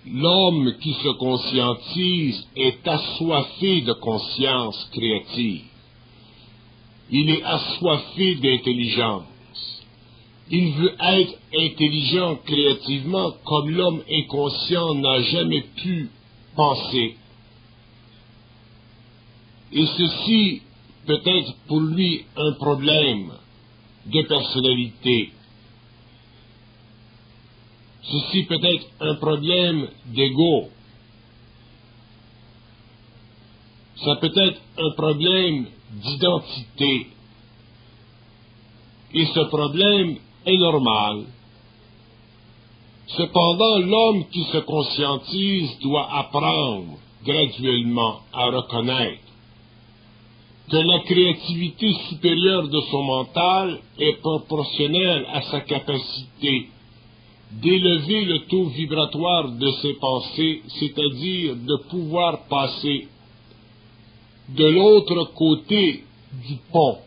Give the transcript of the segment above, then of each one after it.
L'homme qui se conscientise est assoiffé de conscience créative. Il est assoiffé d'intelligence. Il veut être intelligent créativement comme l'homme inconscient n'a jamais pu penser. Et ceci peut être pour lui un problème de personnalité. Ceci peut être un problème d'ego. Ça peut être un problème d'identité. Et ce problème est normal. Cependant, l'homme qui se conscientise doit apprendre graduellement à reconnaître que la créativité supérieure de son mental est proportionnelle à sa capacité d'élever le taux vibratoire de ses pensées, c'est-à-dire de pouvoir passer de l'autre côté du pont,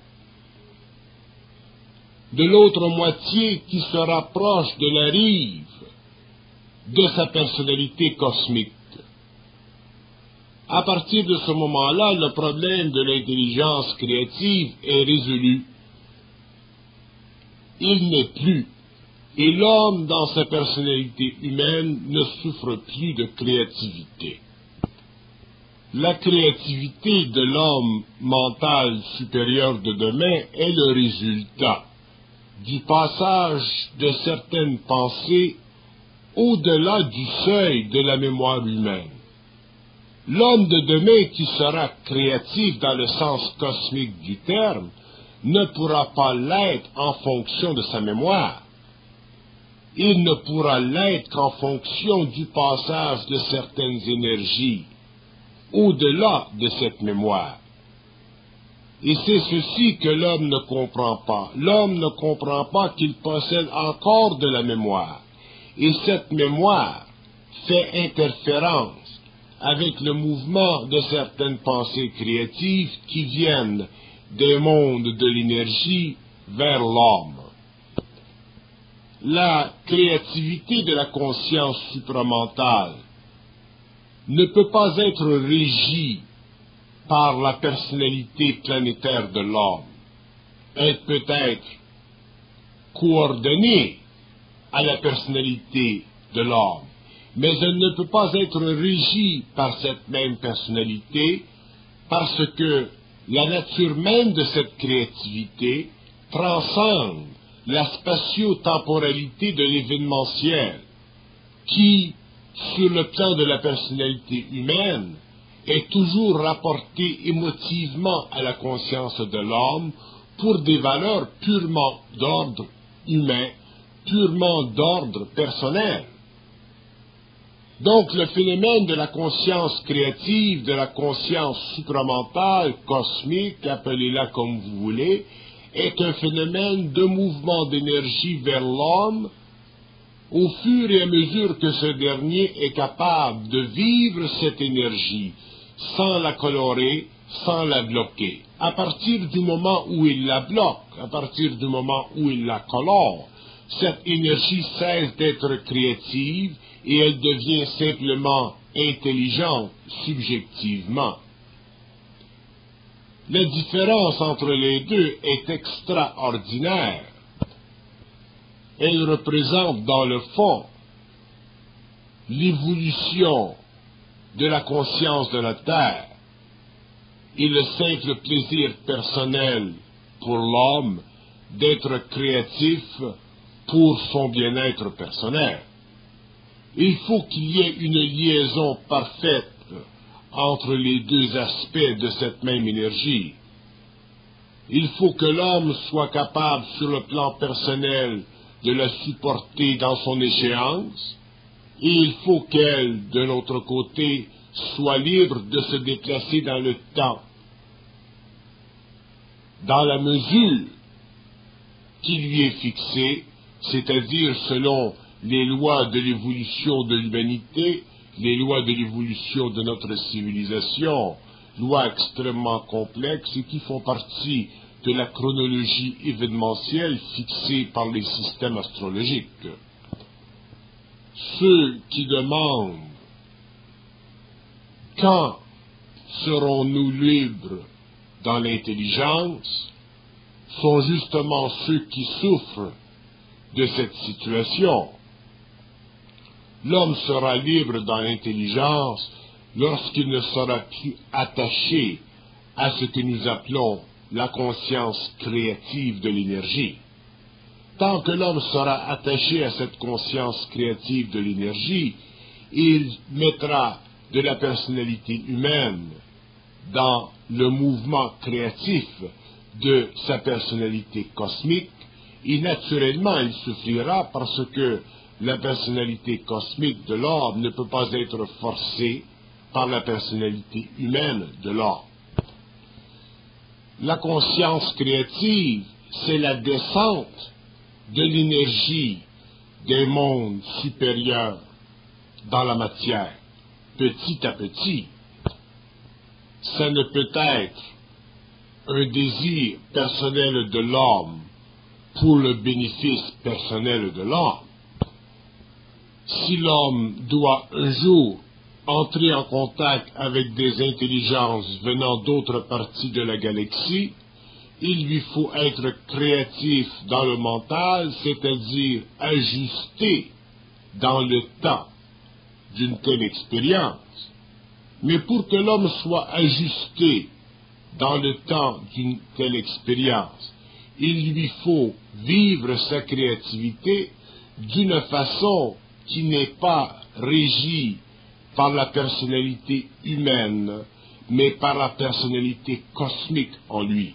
de l'autre moitié qui se rapproche de la rive de sa personnalité cosmique. À partir de ce moment-là, le problème de l'intelligence créative est résolu. Il n'est plus. Et l'homme, dans sa personnalité humaine, ne souffre plus de créativité. La créativité de l'homme mental supérieur de demain est le résultat du passage de certaines pensées au-delà du seuil de la mémoire humaine. L'homme de demain qui sera créatif dans le sens cosmique du terme ne pourra pas l'être en fonction de sa mémoire. Il ne pourra l'être qu'en fonction du passage de certaines énergies au-delà de cette mémoire. Et c'est ceci que l'homme ne comprend pas. L'homme ne comprend pas qu'il possède encore de la mémoire. Et cette mémoire fait interférence avec le mouvement de certaines pensées créatives qui viennent des mondes de l'énergie vers l'homme. La créativité de la conscience supramentale ne peut pas être régie par la personnalité planétaire de l'homme. Elle peut être coordonnée à la personnalité de l'homme, mais elle ne peut pas être régie par cette même personnalité parce que la nature même de cette créativité transcende la spatio-temporalité de l'événementiel qui, sur le plan de la personnalité humaine, est toujours rapporté émotivement à la conscience de l'homme pour des valeurs purement d'ordre humain, purement d'ordre personnel. Donc le phénomène de la conscience créative, de la conscience supramentale, cosmique, appelez-la comme vous voulez, est un phénomène de mouvement d'énergie vers l'homme au fur et à mesure que ce dernier est capable de vivre cette énergie sans la colorer, sans la bloquer. À partir du moment où il la bloque, à partir du moment où il la colore, cette énergie cesse d'être créative et elle devient simplement intelligente subjectivement. La différence entre les deux est extraordinaire. Elle représente dans le fond l'évolution de la conscience de la Terre et le simple plaisir personnel pour l'homme d'être créatif pour son bien-être personnel. Il faut qu'il y ait une liaison parfaite entre les deux aspects de cette même énergie. Il faut que l'homme soit capable, sur le plan personnel, de la supporter dans son échéance, et il faut qu'elle, de l'autre côté, soit libre de se déplacer dans le temps, dans la mesure qui lui est fixée, c'est-à-dire selon les lois de l'évolution de l'humanité, les lois de l'évolution de notre civilisation, lois extrêmement complexes et qui font partie de la chronologie événementielle fixée par les systèmes astrologiques. Ceux qui demandent quand serons-nous libres dans l'intelligence sont justement ceux qui souffrent de cette situation. L'homme sera libre dans l'intelligence lorsqu'il ne sera plus attaché à ce que nous appelons la conscience créative de l'énergie. Tant que l'homme sera attaché à cette conscience créative de l'énergie, il mettra de la personnalité humaine dans le mouvement créatif de sa personnalité cosmique, et naturellement il souffrira parce que la personnalité cosmique de l'homme ne peut pas être forcée par la personnalité humaine de l'homme. La conscience créative, c'est la descente de l'énergie des mondes supérieurs dans la matière, petit à petit. Ça ne peut être un désir personnel de l'homme pour le bénéfice personnel de l'homme. Si l'homme doit un jour entrer en contact avec des intelligences venant d'autres parties de la galaxie, il lui faut être créatif dans le mental, c'est-à-dire ajusté dans le temps d'une telle expérience. Mais pour que l'homme soit ajusté dans le temps d'une telle expérience, il lui faut vivre sa créativité d'une façon qui n'est pas régie par la personnalité humaine, mais par la personnalité cosmique en lui.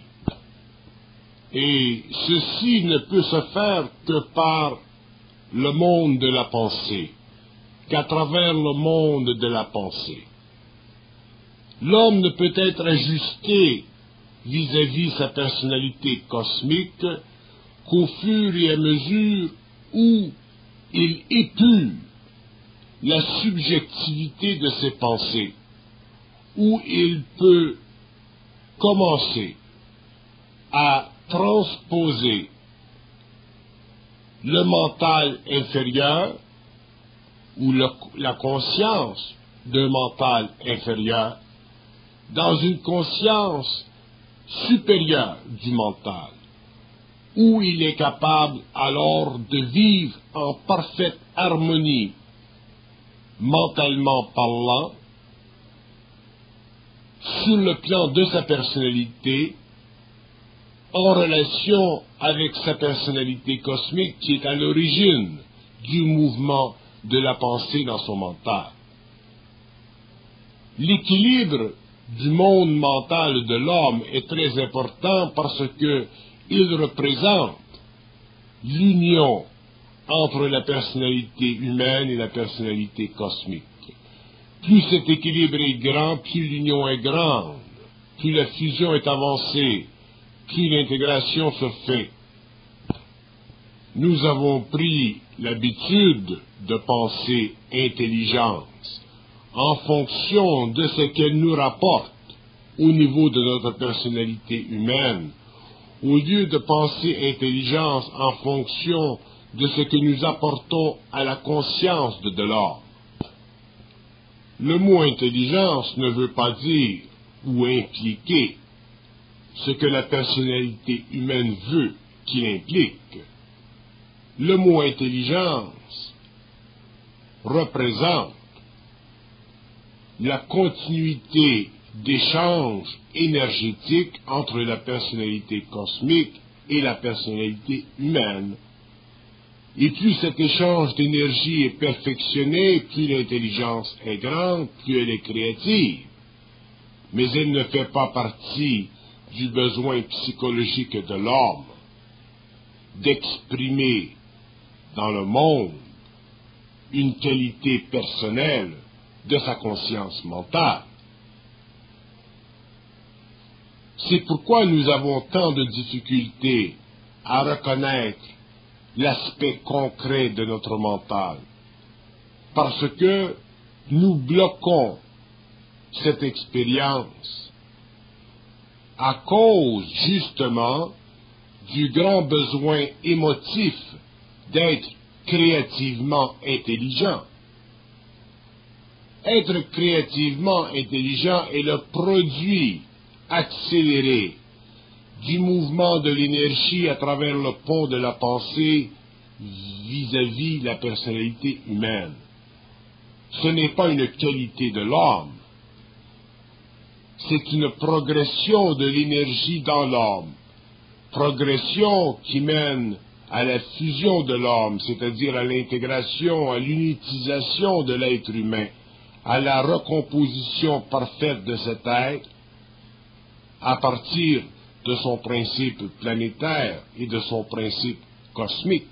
Et ceci ne peut se faire que par le monde de la pensée, qu'à travers le monde de la pensée. L'homme ne peut être ajusté vis-à-vis sa personnalité cosmique qu'au fur et à mesure où il épure la subjectivité de ses pensées, où il peut commencer à transposer le mental inférieur ou la conscience d'un mental inférieur dans une conscience supérieure du mental, où il est capable alors de vivre en parfaite harmonie, mentalement parlant, sur le plan de sa personnalité, en relation avec sa personnalité cosmique qui est à l'origine du mouvement de la pensée dans son mental. L'équilibre du monde mental de l'homme est très important parce que il représente l'union entre la personnalité humaine et la personnalité cosmique. Plus cet équilibre est grand, plus l'union est grande, plus la fusion est avancée, plus l'intégration se fait. Nous avons pris l'habitude de penser intelligence en fonction de ce qu'elle nous rapporte au niveau de notre personnalité humaine, au lieu de penser intelligence en fonction de ce que nous apportons à la conscience de l'homme. Le mot intelligence ne veut pas dire ou impliquer ce que la personnalité humaine veut qu'il implique. Le mot intelligence représente la continuité d'échange énergétique entre la personnalité cosmique et la personnalité humaine. Et plus cet échange d'énergie est perfectionné, plus l'intelligence est grande, plus elle est créative. Mais elle ne fait pas partie du besoin psychologique de l'homme d'exprimer dans le monde une qualité personnelle de sa conscience mentale. C'est pourquoi nous avons tant de difficultés à reconnaître l'aspect concret de notre mental, parce que nous bloquons cette expérience à cause justement du grand besoin émotif d'être créativement intelligent. Être créativement intelligent est le produit accéléré du mouvement de l'énergie à travers le pont de la pensée vis-à-vis la personnalité humaine. Ce n'est pas une qualité de l'homme, c'est une progression de l'énergie dans l'homme, progression qui mène à la fusion de l'homme, c'est-à-dire à l'intégration, à l'unitisation de l'être humain, à la recomposition parfaite de cet être à partir de son principe planétaire et de son principe cosmique.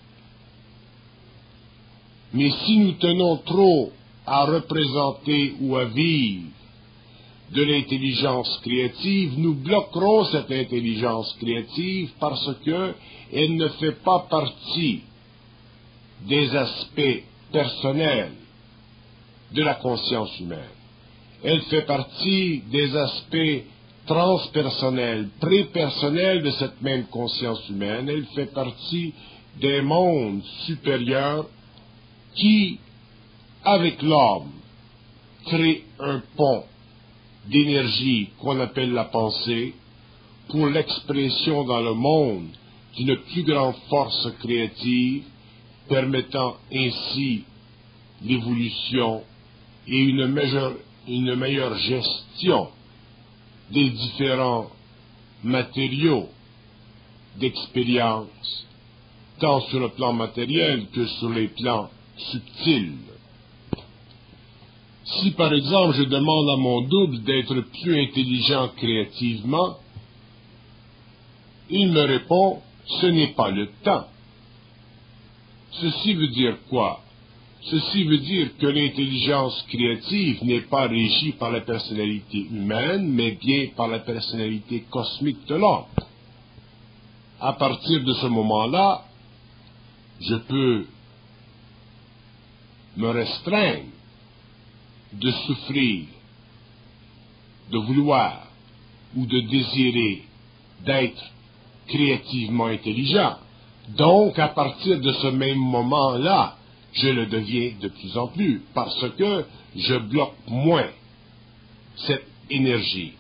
Mais si nous tenons trop à représenter ou à vivre de l'intelligence créative, nous bloquerons cette intelligence créative parce qu'elle ne fait pas partie des aspects personnels de la conscience humaine. Elle fait partie des aspects transpersonnels, prépersonnels de cette même conscience humaine. Elle fait partie des mondes supérieurs qui, avec l'homme, créent un pont d'énergie qu'on appelle la pensée pour l'expression dans le monde d'une plus grande force créative, permettant ainsi l'évolution et une meilleure gestion des différents matériaux d'expérience, tant sur le plan matériel que sur les plans subtils. Si par exemple je demande à mon double d'être plus intelligent créativement, il me répond « ce n'est pas le temps ». Ceci veut dire quoi? Ceci veut dire que l'intelligence créative n'est pas régie par la personnalité humaine, mais bien par la personnalité cosmique de l'homme. À partir de ce moment-là, je peux me restreindre de souffrir, de vouloir ou de désirer d'être créativement intelligent. Donc, à partir de ce même moment-là, je le deviens de plus en plus, parce que je bloque moins cette énergie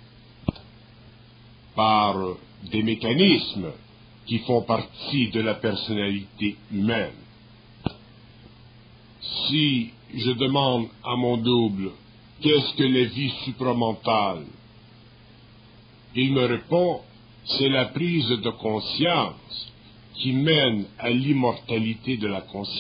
par des mécanismes qui font partie de la personnalité humaine. Si je demande à mon double « qu'est-ce que la vie supramentale ?» il me répond « c'est la prise de conscience qui mène à l'immortalité de la conscience ».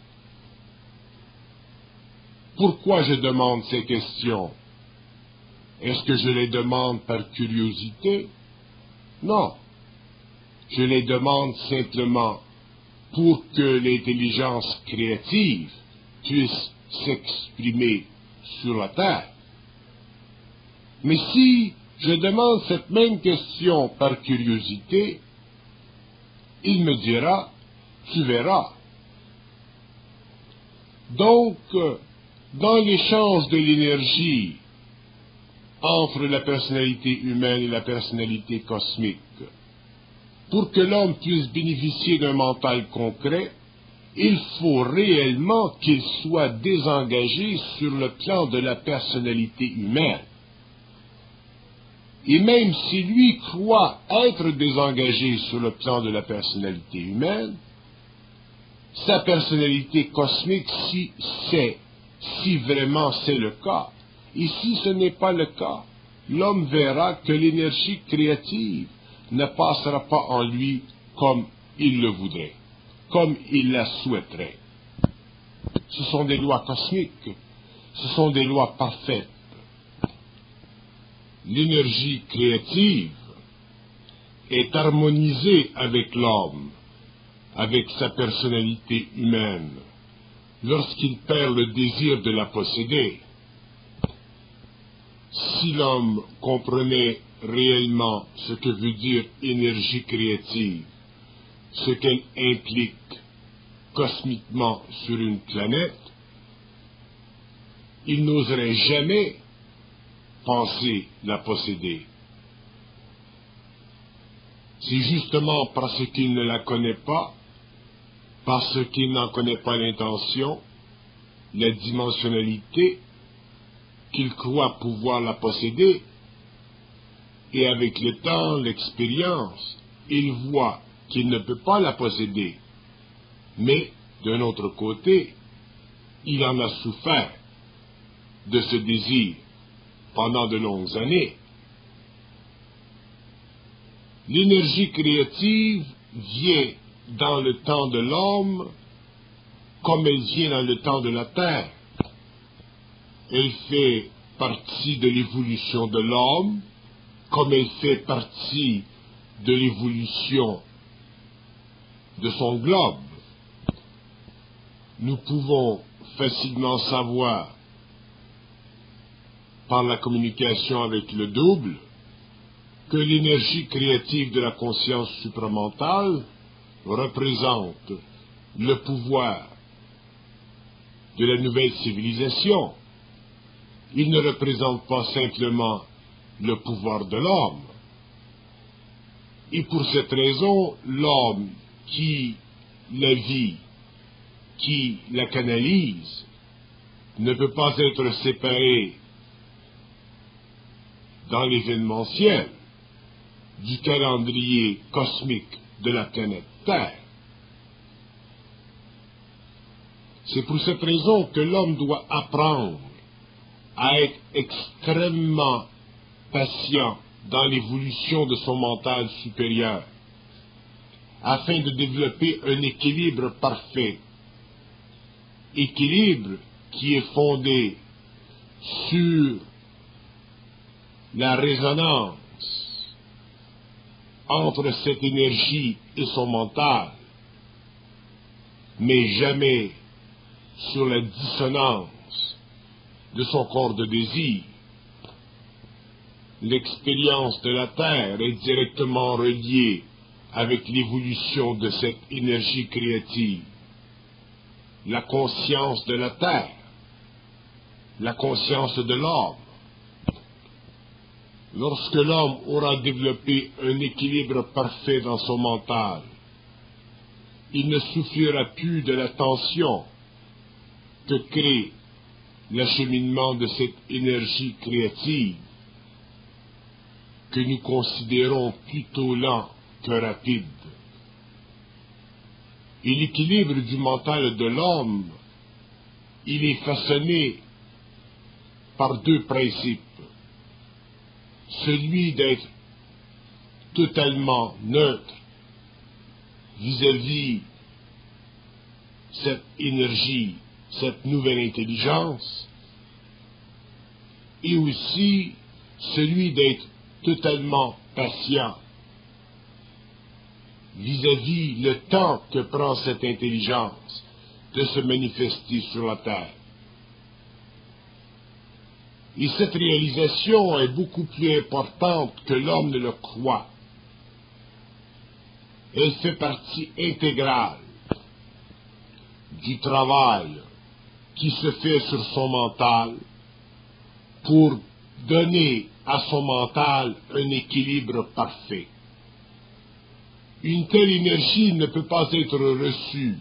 Pourquoi je demande ces questions? Est-ce que je les demande par curiosité? Non. Je les demande simplement pour que l'intelligence créative puisse s'exprimer sur la Terre. Mais si je demande cette même question par curiosité, il me dira, tu verras. Donc, dans l'échange de l'énergie entre la personnalité humaine et la personnalité cosmique, pour que l'homme puisse bénéficier d'un mental concret, il faut réellement qu'il soit désengagé sur le plan de la personnalité humaine. Et même si lui croit être désengagé sur le plan de la personnalité humaine, sa personnalité cosmique, si vraiment c'est le cas, et si ce n'est pas le cas, l'homme verra que l'énergie créative ne passera pas en lui comme il le voudrait, comme il la souhaiterait. Ce sont des lois cosmiques, ce sont des lois parfaites. L'énergie créative est harmonisée avec l'homme, avec sa personnalité humaine, lorsqu'il perd le désir de la posséder. Si l'homme comprenait réellement ce que veut dire énergie créative, ce qu'elle implique cosmiquement sur une planète, il n'oserait jamais penser la posséder. C'est justement parce qu'il ne la connaît pas, parce qu'il n'en connaît pas l'intention, la dimensionnalité qu'il croit pouvoir la posséder, et avec le temps, l'expérience, il voit qu'il ne peut pas la posséder. Mais, d'un autre côté, il en a souffert de ce désir pendant de longues années. L'énergie créative vient dans le temps de l'homme comme elle vient dans le temps de la terre. Elle fait partie de l'évolution de l'homme comme elle fait partie de l'évolution de son globe. Nous pouvons facilement savoir par la communication avec le double que l'énergie créative de la conscience supramentale représente le pouvoir de la nouvelle civilisation. Il ne représente pas simplement le pouvoir de l'homme. Et pour cette raison, l'homme qui la vit, qui la canalise, ne peut pas être séparé dans l'événementiel du calendrier cosmique de la planète Terre. C'est pour cette raison que l'homme doit apprendre à être extrêmement patient dans l'évolution de son mental supérieur, afin de développer un équilibre parfait, équilibre qui est fondé sur la résonance entre cette énergie et son mental, mais jamais sur la dissonance de son corps de désir. L'expérience de la Terre est directement reliée avec l'évolution de cette énergie créative. La conscience de la Terre, la conscience de l'homme. Lorsque l'homme aura développé un équilibre parfait dans son mental, il ne souffrira plus de la tension que crée l'acheminement de cette énergie créative que nous considérons plutôt lent que rapide. Et l'équilibre du mental de l'homme, il est façonné par deux principes. Celui d'être totalement neutre vis-à-vis cette énergie, cette nouvelle intelligence, et aussi celui d'être totalement patient vis-à-vis le temps que prend cette intelligence de se manifester sur la terre. Et cette réalisation est beaucoup plus importante que l'homme ne le croit. Elle fait partie intégrale du travail qui se fait sur son mental pour donner à son mental un équilibre parfait. Une telle énergie ne peut pas être reçue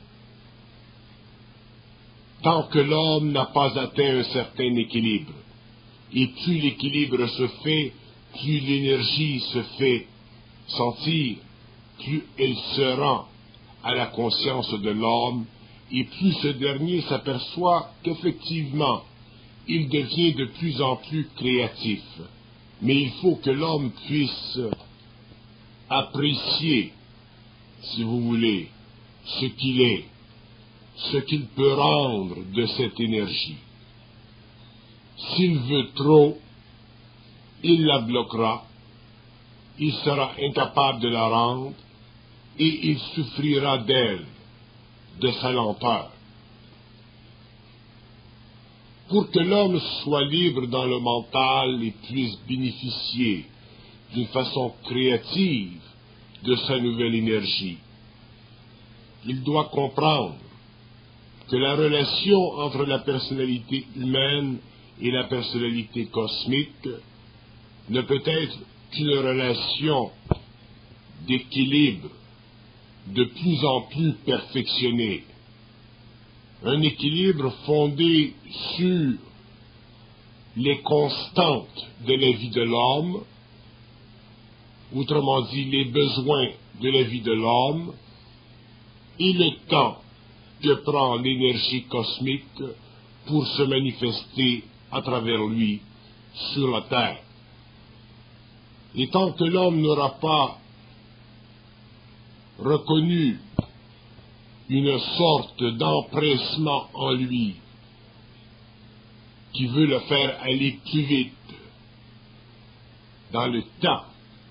tant que l'homme n'a pas atteint un certain équilibre. Et plus l'équilibre se fait, plus l'énergie se fait sentir, plus elle se rend à la conscience de l'homme, et plus ce dernier s'aperçoit qu'effectivement, il devient de plus en plus créatif. Mais il faut que l'homme puisse apprécier, si vous voulez, ce qu'il est, ce qu'il peut rendre de cette énergie. S'il veut trop, il la bloquera, il sera incapable de la rendre, et il souffrira d'elle, de sa lenteur. Pour que l'homme soit libre dans le mental et puisse bénéficier d'une façon créative de sa nouvelle énergie, il doit comprendre que la relation entre la personnalité humaine et la personnalité cosmique ne peut être qu'une relation d'équilibre de plus en plus perfectionnée. Un équilibre fondé sur les constantes de la vie de l'homme, autrement dit les besoins de la vie de l'homme, et le temps que prend l'énergie cosmique pour se manifester à travers lui sur la terre. Et tant que l'homme n'aura pas reconnu une sorte d'empressement en lui qui veut le faire aller plus vite dans le temps,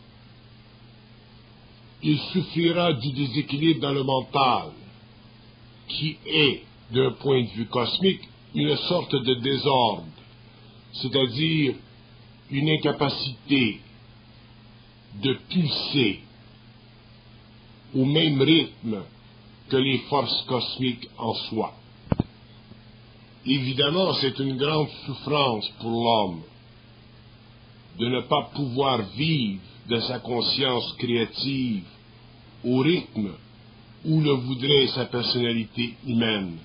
il souffrira du déséquilibre dans le mental, qui est, d'un point de vue cosmique, une sorte de désordre, c'est-à-dire une incapacité de pulser au même rythme que les forces cosmiques en soi. Évidemment, c'est une grande souffrance pour l'homme de ne pas pouvoir vivre de sa conscience créative au rythme où le voudrait sa personnalité humaine.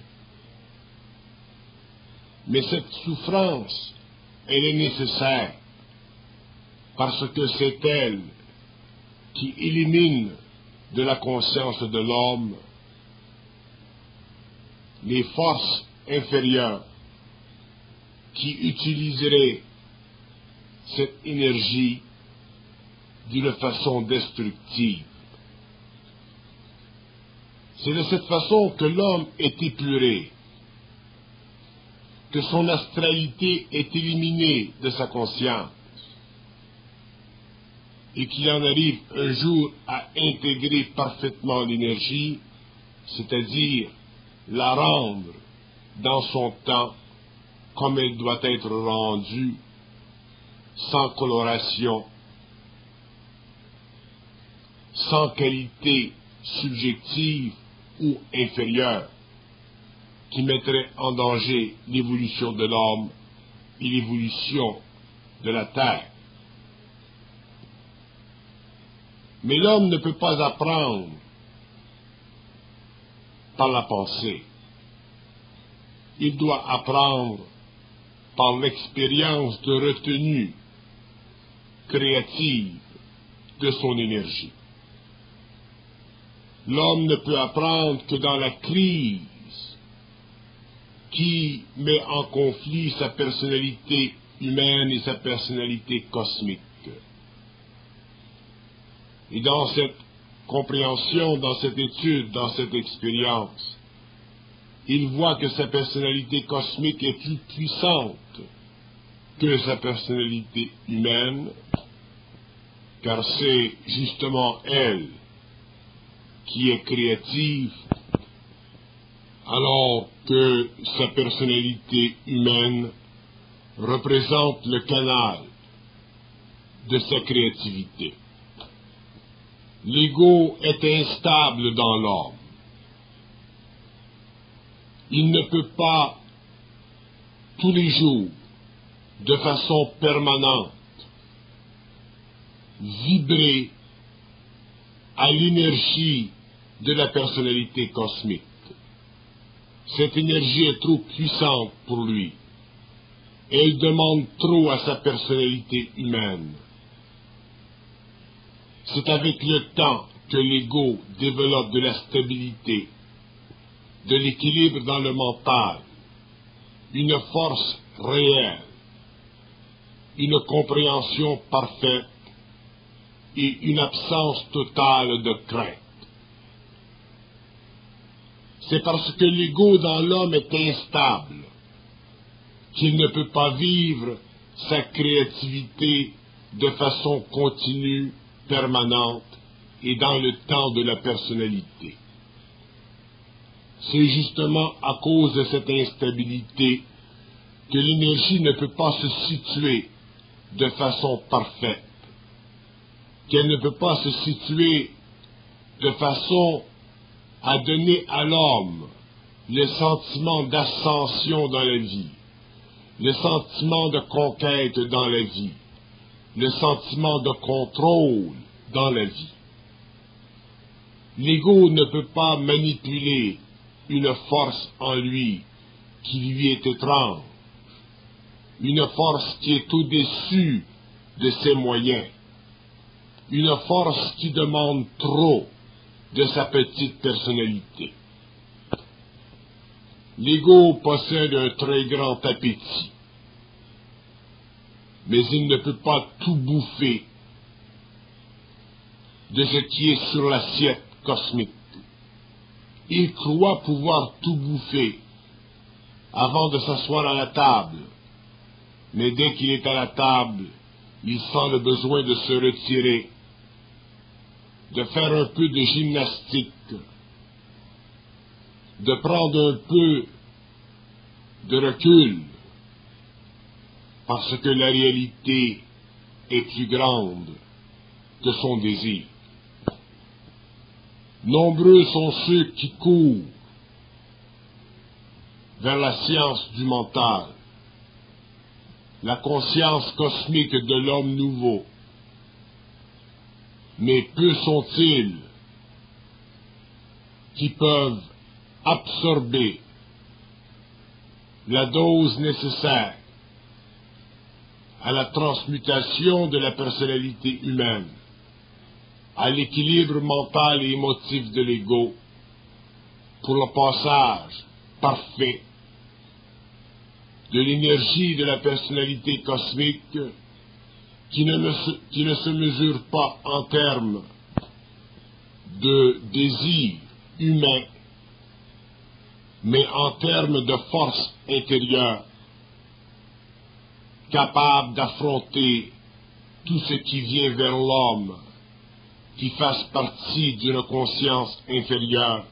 Mais cette souffrance, elle est nécessaire, parce que c'est elle qui élimine de la conscience de l'homme les forces inférieures qui utiliseraient cette énergie d'une façon destructive. C'est de cette façon que l'homme est épuré, que son astralité est éliminée de sa conscience, et qu'il en arrive un jour à intégrer parfaitement l'énergie, c'est-à-dire la rendre dans son temps comme elle doit être rendue, sans coloration, sans qualité subjective ou inférieure, qui mettrait en danger l'évolution de l'homme et l'évolution de la terre. Mais l'homme ne peut pas apprendre par la pensée. Il doit apprendre par l'expérience de retenue créative de son énergie. L'homme ne peut apprendre que dans la crise qui met en conflit sa personnalité humaine et sa personnalité cosmique. Et dans cette compréhension, dans cette étude, dans cette expérience, il voit que sa personnalité cosmique est plus puissante que sa personnalité humaine, car c'est justement elle qui est créative, alors que sa personnalité humaine représente le canal de sa créativité. L'ego est instable dans l'homme. Il ne peut pas, tous les jours, de façon permanente, vibrer à l'énergie de la personnalité cosmique. Cette énergie est trop puissante pour lui. Elle demande trop à sa personnalité humaine. C'est avec le temps que l'ego développe de la stabilité, de l'équilibre dans le mental, une force réelle, une compréhension parfaite et une absence totale de crainte. C'est parce que l'ego dans l'homme est instable qu'il ne peut pas vivre sa créativité de façon continue, permanente et dans le temps de la personnalité. C'est justement à cause de cette instabilité que l'énergie ne peut pas se situer de façon parfaite, qu'elle ne peut pas se situer de façon à donner à l'homme le sentiment d'ascension dans la vie, le sentiment de conquête dans la vie, le sentiment de contrôle dans la vie. L'ego ne peut pas manipuler une force en lui qui lui est étrange, une force qui est au-dessus de ses moyens, une force qui demande trop de sa petite personnalité. L'ego possède un très grand appétit, mais il ne peut pas tout bouffer de ce qui est sur l'assiette cosmique. Il croit pouvoir tout bouffer avant de s'asseoir à la table, mais dès qu'il est à la table, il sent le besoin de se retirer, de faire un peu de gymnastique, de prendre un peu de recul, parce que la réalité est plus grande que son désir. Nombreux sont ceux qui courent vers la science du mental, la conscience cosmique de l'homme nouveau. Mais peu sont-ils qui peuvent absorber la dose nécessaire à la transmutation de la personnalité humaine, à l'équilibre mental et émotif de l'ego, pour le passage parfait de l'énergie de la personnalité cosmique qui ne se mesure pas en termes de désir humain, mais en termes de force intérieure, capable d'affronter tout ce qui vient vers l'homme, qui fasse partie d'une conscience inférieure,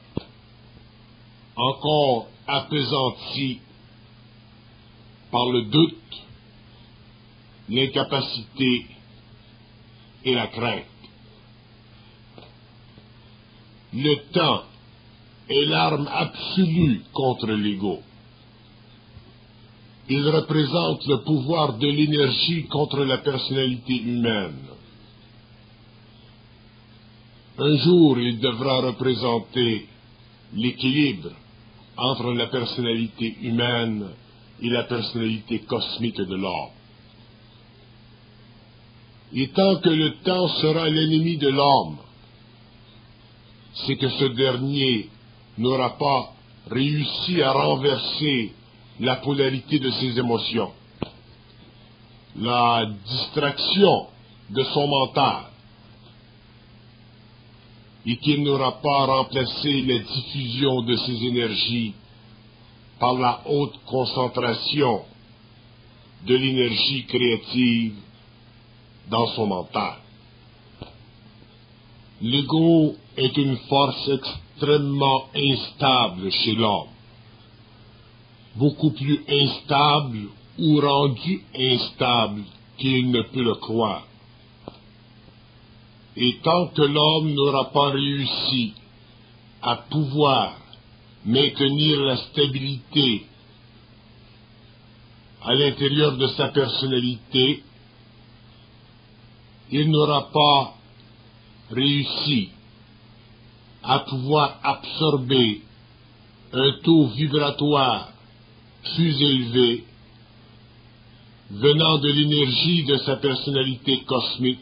encore appesantie par le doute, l'incapacité et la crainte. Le temps est l'arme absolue contre l'ego. Il représente le pouvoir de l'énergie contre la personnalité humaine. Un jour, il devra représenter l'équilibre entre la personnalité humaine et la personnalité cosmique de l'homme. Et tant que le temps sera l'ennemi de l'homme, c'est que ce dernier n'aura pas réussi à renverser la polarité de ses émotions, la distraction de son mental, et qu'il n'aura pas remplacé la diffusion de ses énergies par la haute concentration de l'énergie créative dans son mental. L'ego est une force extrêmement instable chez l'homme, beaucoup plus instable ou rendu instable qu'il ne peut le croire. Et tant que l'homme n'aura pas réussi à pouvoir maintenir la stabilité à l'intérieur de sa personnalité, il n'aura pas réussi à pouvoir absorber un taux vibratoire plus élevé venant de l'énergie de sa personnalité cosmique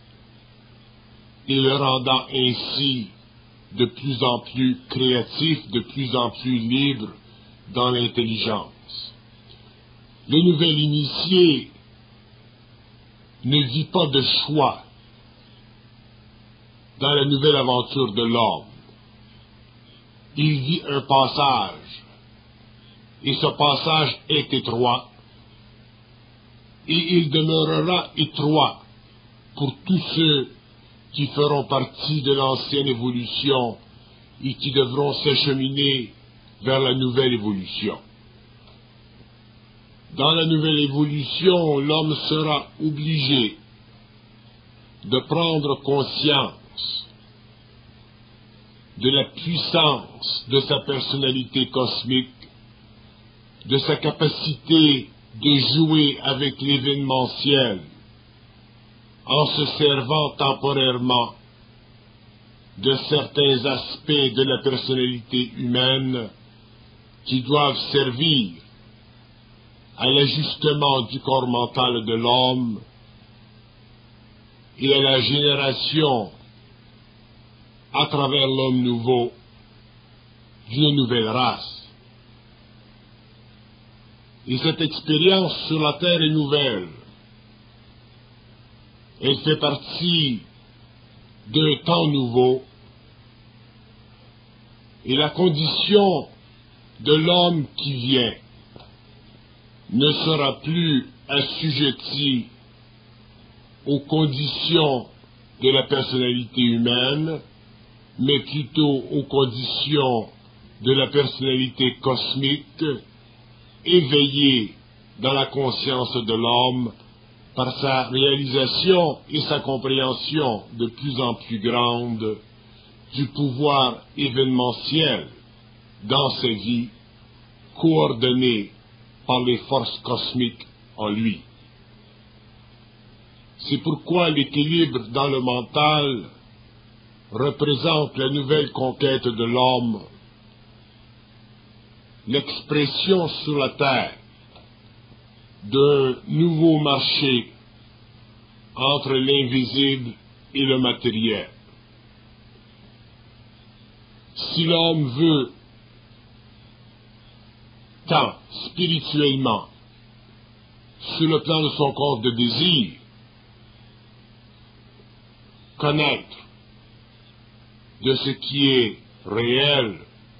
et le rendant ainsi de plus en plus créatif, de plus en plus libre dans l'intelligence. Le nouvel initié ne vit pas de choix dans la nouvelle aventure de l'homme. Il vit un passage, et ce passage est étroit, et il demeurera étroit pour tous ceux qui feront partie de l'ancienne évolution et qui devront s'acheminer vers la nouvelle évolution. Dans la nouvelle évolution, l'homme sera obligé de prendre conscience de la puissance de sa personnalité cosmique, de sa capacité de jouer avec l'événementiel, en se servant temporairement de certains aspects de la personnalité humaine qui doivent servir à l'ajustement du corps mental de l'homme et à la génération à travers l'homme nouveau d'une nouvelle race. Et cette expérience sur la terre est nouvelle. Elle fait partie d'un temps nouveau et la condition de l'homme qui vient ne sera plus assujettie aux conditions de la personnalité humaine, mais plutôt aux conditions de la personnalité cosmique, éveillée dans la conscience de l'homme par sa réalisation et sa compréhension de plus en plus grande du pouvoir événementiel dans sa vie, coordonné par les forces cosmiques en lui. C'est pourquoi l'équilibre dans le mental représente la nouvelle conquête de l'homme, l'expression sur la terre d'un nouveau marché entre l'invisible et le matériel. Si l'homme veut tant spirituellement, sur le plan de son corps de désir, connaître de ce qui est réel,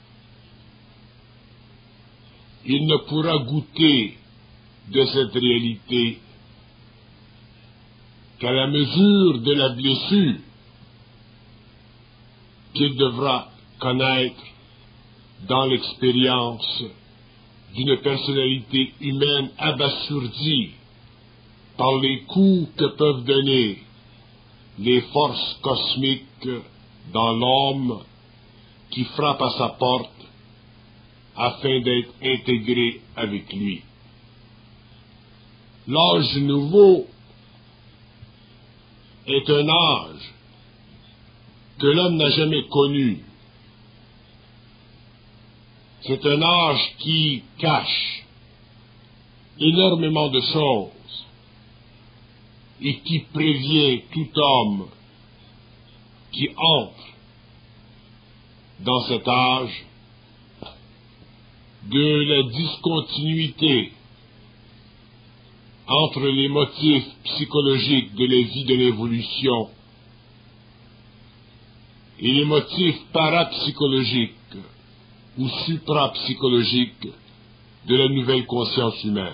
il ne pourra goûter de cette réalité qu'à la mesure de la blessure qu'il devra connaître dans l'expérience d'une personnalité humaine abasourdie par les coups que peuvent donner les forces cosmiques dans l'homme qui frappe à sa porte afin d'être intégré avec lui. L'âge nouveau est un âge que l'homme n'a jamais connu. C'est un âge qui cache énormément de choses et qui prévient tout homme qui entre dans cet âge de la discontinuité entre les motifs psychologiques de la vie de l'évolution et les motifs parapsychologiques ou suprapsychologiques de la nouvelle conscience humaine.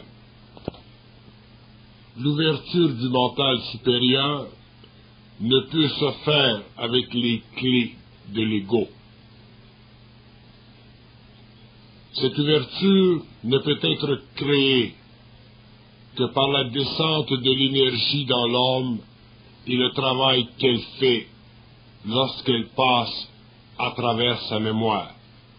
L'ouverture du mental supérieur ne peut se faire avec les clés de l'ego. Cette ouverture ne peut être créée que par la descente de l'énergie dans l'homme et le travail qu'elle fait lorsqu'elle passe à travers sa mémoire.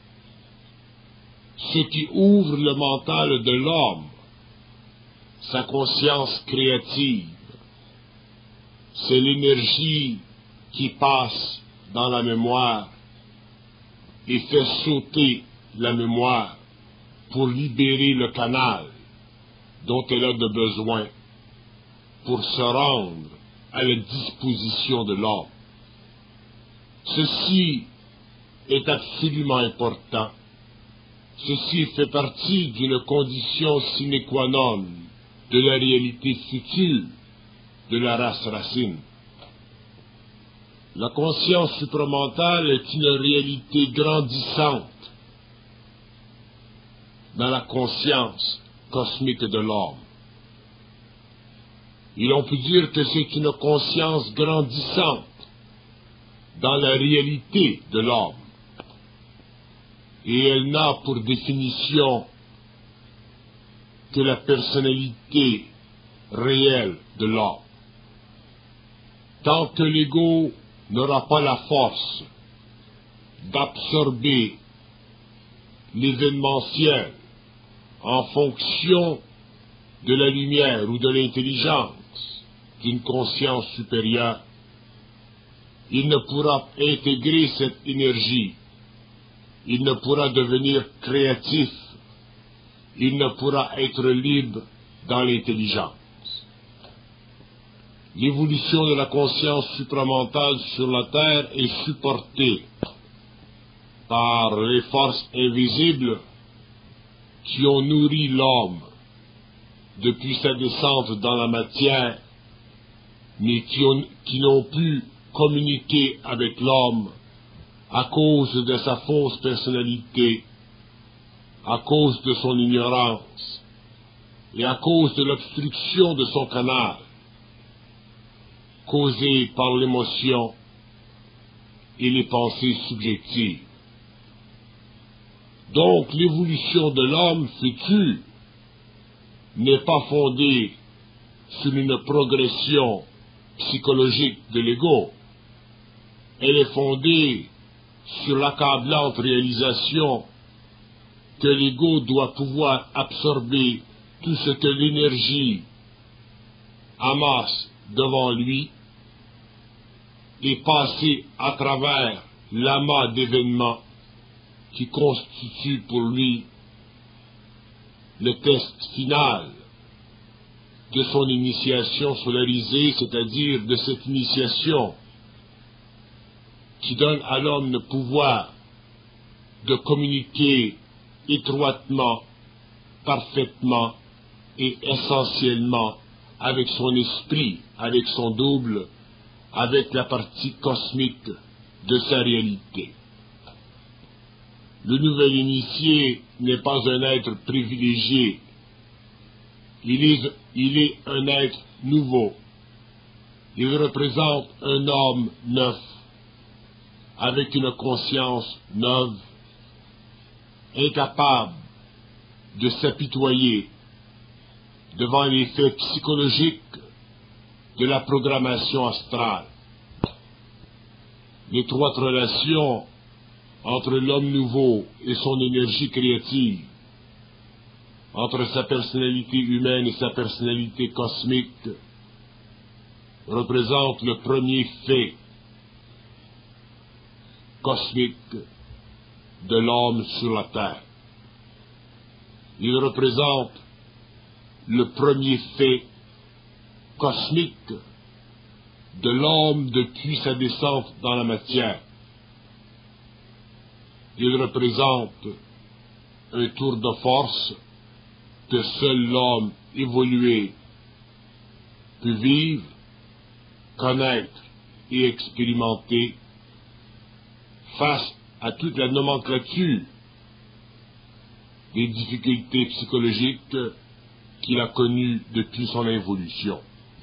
Ce qui ouvre le mental de l'homme, sa conscience créative, c'est l'énergie qui passe dans la mémoire et fait sauter la mémoire pour libérer le canal dont elle a de besoin pour se rendre à la disposition de l'homme. Ceci est absolument important. Ceci fait partie d'une condition sine qua non de la réalité future de la race racine. La conscience supramentale est une réalité grandissante dans la conscience cosmique de l'homme. Et l'on peut dire que c'est une conscience grandissante dans la réalité de l'homme. Et elle n'a pour définition que la personnalité réelle de l'homme. Tant que l'ego n'aura pas la force d'absorber l'événementiel en fonction de la lumière ou de l'intelligence d'une conscience supérieure, il ne pourra intégrer cette énergie, il ne pourra devenir créatif il ne pourra être libre dans l'intelligence. L'évolution de la conscience supramentale sur la Terre est supportée par les forces invisibles qui ont nourri l'homme depuis sa descente dans la matière, mais qui n'ont pu communiquer avec l'homme à cause de sa fausse personnalité, à cause de son ignorance et à cause de l'obstruction de son canal, causée par l'émotion et les pensées subjectives. Donc l'évolution de l'homme futur n'est pas fondée sur une progression psychologique de l'ego. Elle est fondée sur l'accablante réalisation que l'ego doit pouvoir absorber tout ce que l'énergie amasse devant lui et passer à travers l'amas d'événements qui constitue pour lui le test final de son initiation solarisée, c'est-à-dire de cette initiation qui donne à l'homme le pouvoir de communiquer étroitement, parfaitement et essentiellement avec son esprit, avec son double, avec la partie cosmique de sa réalité. Le nouvel initié n'est pas un être privilégié, il est un être nouveau. Il représente un homme neuf, avec une conscience neuve, incapable de s'apitoyer devant les faits psychologiques de la programmation astrale. L'étroite relation entre l'homme nouveau et son énergie créative, entre sa personnalité humaine et sa personnalité cosmique, représente le premier fait cosmique de l'homme sur la Terre. Il représente le premier fait cosmique de l'homme depuis sa descente dans la matière. Il représente un tour de force que seul l'homme évolué peut vivre, connaître et expérimenter face à toute la nomenclature des difficultés psychologiques qu'il a connues depuis son évolution.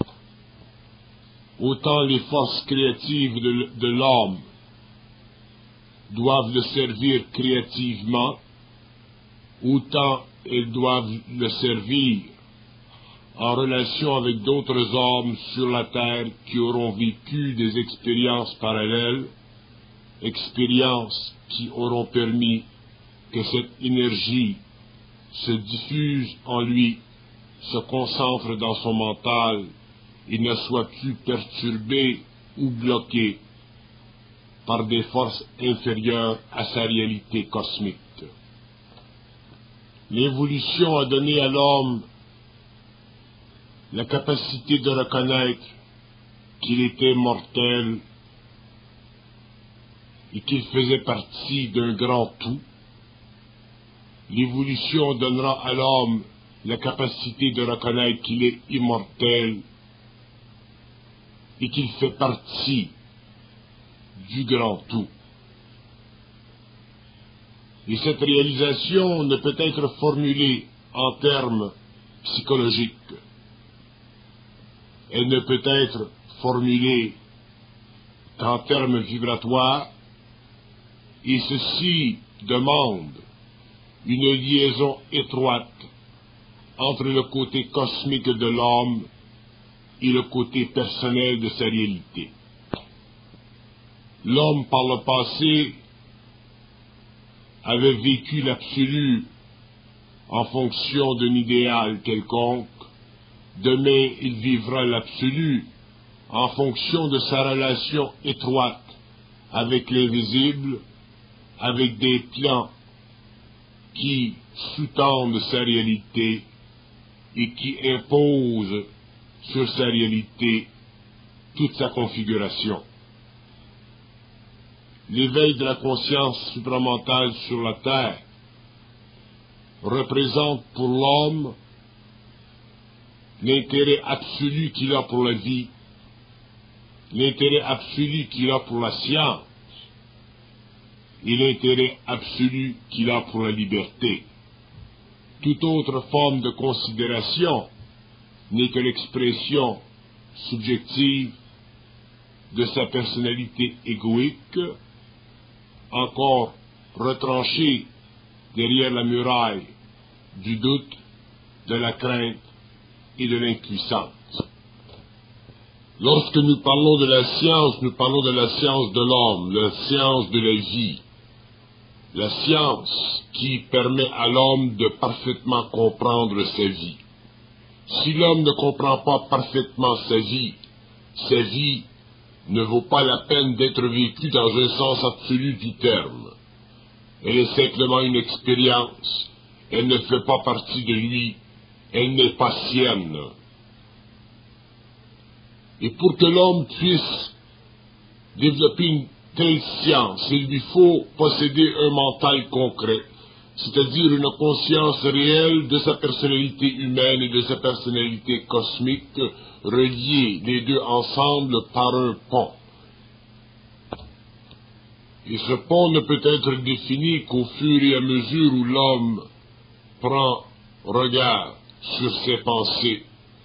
Autant les forces créatives de l'homme doivent le servir créativement, autant elles doivent le servir en relation avec d'autres hommes sur la Terre qui auront vécu des expériences parallèles, expériences qui auront permis que cette énergie se diffuse en lui, se concentre dans son mental et ne soit plus perturbée ou bloquée par des forces inférieures à sa réalité cosmique. L'évolution a donné à l'homme la capacité de reconnaître qu'il était mortel et qu'il faisait partie d'un grand tout. L'évolution donnera à l'homme la capacité de reconnaître qu'il est immortel et qu'il fait partie du grand tout. Et cette réalisation ne peut être formulée en termes psychologiques. Elle ne peut être formulée qu'en termes vibratoires, et ceci demande une liaison étroite entre le côté cosmique de l'homme et le côté personnel de sa réalité. L'homme, par le passé, avait vécu l'absolu en fonction d'un idéal quelconque. Demain, il vivra l'absolu en fonction de sa relation étroite avec l'invisible, avec des plans qui sous-tendent sa réalité et qui imposent sur sa réalité toute sa configuration. L'éveil de la conscience supramentale sur la Terre représente pour l'homme l'intérêt absolu qu'il a pour la vie, l'intérêt absolu qu'il a pour la science et l'intérêt absolu qu'il a pour la liberté. Toute autre forme de considération n'est que l'expression subjective de sa personnalité égoïque, encore retranchée derrière la muraille du doute, de la crainte et de l'impuissance. Lorsque nous parlons de la science, nous parlons de la science de l'homme, la science de la vie, la science qui permet à l'homme de parfaitement comprendre sa vie. Si l'homme ne comprend pas parfaitement sa vie ne vaut pas la peine d'être vécue dans un sens absolu du terme. Elle est simplement une expérience, elle ne fait pas partie de lui, elle n'est pas sienne. Et pour que l'homme puisse développer une telle science, il lui faut posséder un mental concret, c'est-à-dire une conscience réelle de sa personnalité humaine et de sa personnalité cosmique, reliées les deux ensemble par un pont. Et ce pont ne peut être défini qu'au fur et à mesure où l'homme prend regard sur ses pensées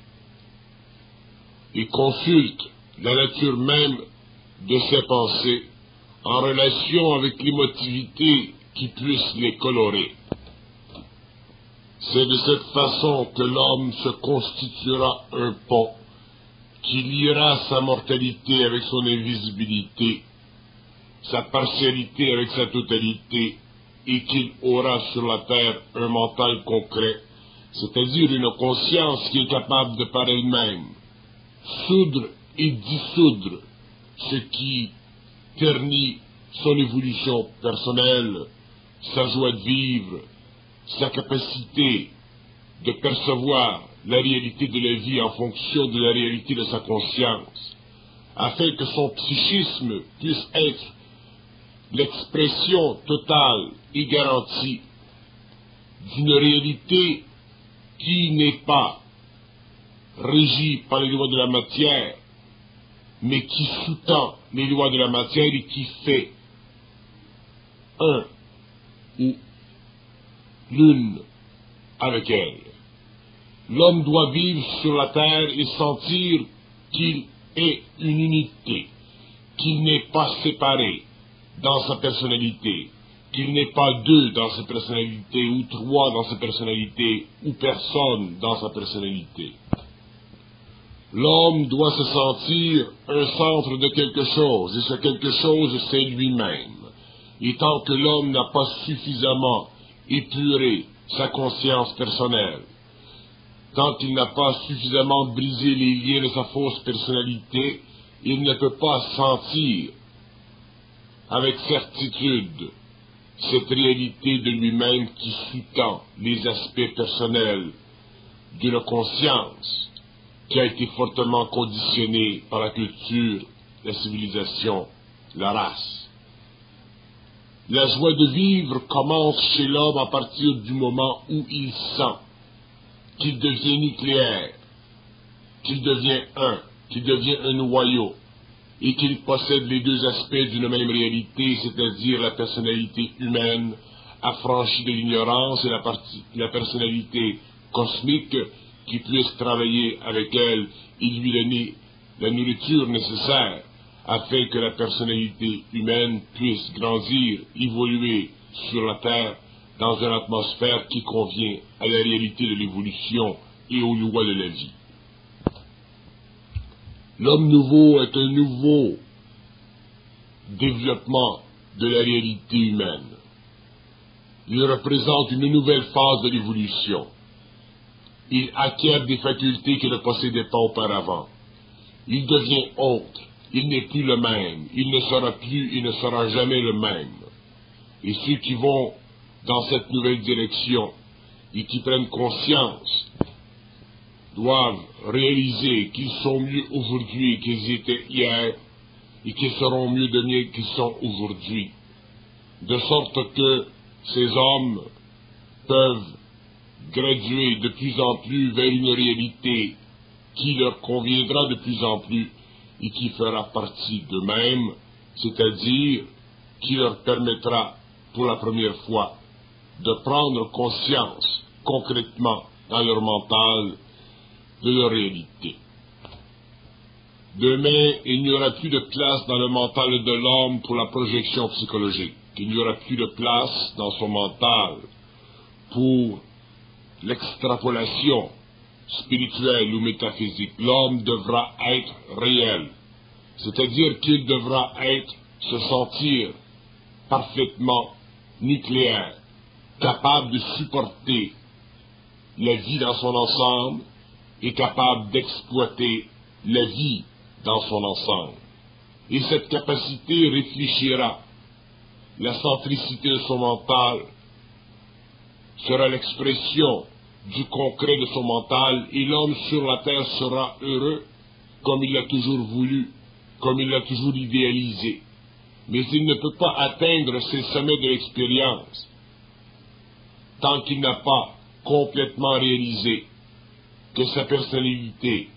et consulte la nature même de ses pensées en relation avec l'émotivité qui puisse les colorer. C'est de cette façon que l'homme se constituera un pont qui liera sa mortalité avec son invisibilité, sa partialité avec sa totalité, et qu'il aura sur la terre un mental concret, c'est-à-dire une conscience qui est capable de par elle-même soudre et dissoudre ce qui ternit son évolution personnelle, sa joie de vivre, sa capacité de percevoir la réalité de la vie en fonction de la réalité de sa conscience, afin que son psychisme puisse être l'expression totale et garantie d'une réalité qui n'est pas régie par les lois de la matière, mais qui sous-tend les lois de la matière et qui fait un ou l'une avec elle. L'homme doit vivre sur la terre et sentir qu'il est une unité, qu'il n'est pas séparé dans sa personnalité, qu'il n'est pas deux dans sa personnalité, ou trois dans sa personnalité, ou personne dans sa personnalité. L'homme doit se sentir un centre de quelque chose, et ce quelque chose, c'est lui-même. Et tant que l'homme n'a pas suffisamment épuré sa conscience personnelle, tant qu'il n'a pas suffisamment brisé les liens de sa fausse personnalité, il ne peut pas sentir avec certitude cette réalité de lui-même qui sous-tend les aspects personnels d'une conscience qui a été fortement conditionnée par la culture, la civilisation, la race. La joie de vivre commence chez l'homme à partir du moment où il sent qu'il devient nucléaire, qu'il devient un, qu'il devient un noyau, et qu'il possède les deux aspects d'une même réalité, c'est-à-dire la personnalité humaine affranchie de l'ignorance et la personnalité cosmique qui puisse travailler avec elle et lui donner la nourriture nécessaire afin que la personnalité humaine puisse grandir, évoluer sur la Terre dans une atmosphère qui convient à la réalité de l'évolution et aux lois de la vie. L'homme nouveau est un nouveau développement de la réalité humaine. Il représente une nouvelle phase de l'évolution. Il acquiert des facultés qu'il ne possédait pas auparavant. Il devient autre. Il n'est plus le même. Il ne sera plus et ne sera jamais le même. Et ceux qui vont dans cette nouvelle direction et qui prennent conscience doivent réaliser qu'ils sont mieux aujourd'hui qu'ils étaient hier et qu'ils seront mieux demain qu'ils sont aujourd'hui, de sorte que ces hommes peuvent graduer de plus en plus vers une réalité qui leur conviendra de plus en plus et qui fera partie d'eux-mêmes, c'est-à-dire qui leur permettra pour la première fois de prendre conscience concrètement dans leur mental de leur réalité. Demain, il n'y aura plus de place dans le mental de l'homme pour la projection psychologique. Il n'y aura plus de place dans son mental pour l'extrapolation spirituelle ou métaphysique. L'homme devra être réel, c'est-à-dire qu'il devra se sentir parfaitement nucléaire, capable de supporter la vie dans son ensemble et capable d'exploiter la vie dans son ensemble. Et cette capacité réfléchira. La centricité de son mental sera l'expression du concret de son mental et l'homme sur la terre sera heureux comme il l'a toujours voulu, comme il l'a toujours idéalisé. Mais il ne peut pas atteindre ces sommets de l'expérience tant qu'il n'a pas complètement réalisé que sa personnalité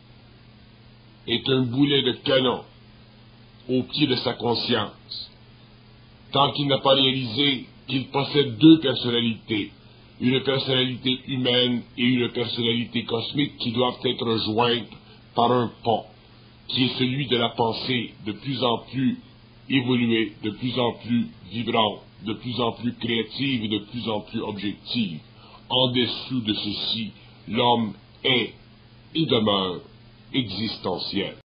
est un boulet de canon au pied de sa conscience, tant qu'il n'a pas réalisé qu'il possède deux personnalités, une personnalité humaine et une personnalité cosmique qui doivent être jointes par un pont, qui est celui de la pensée de plus en plus évoluée, de plus en plus vibrante, de plus en plus créative et de plus en plus objective. En dessous de ceci, l'homme est et demeure existentiel.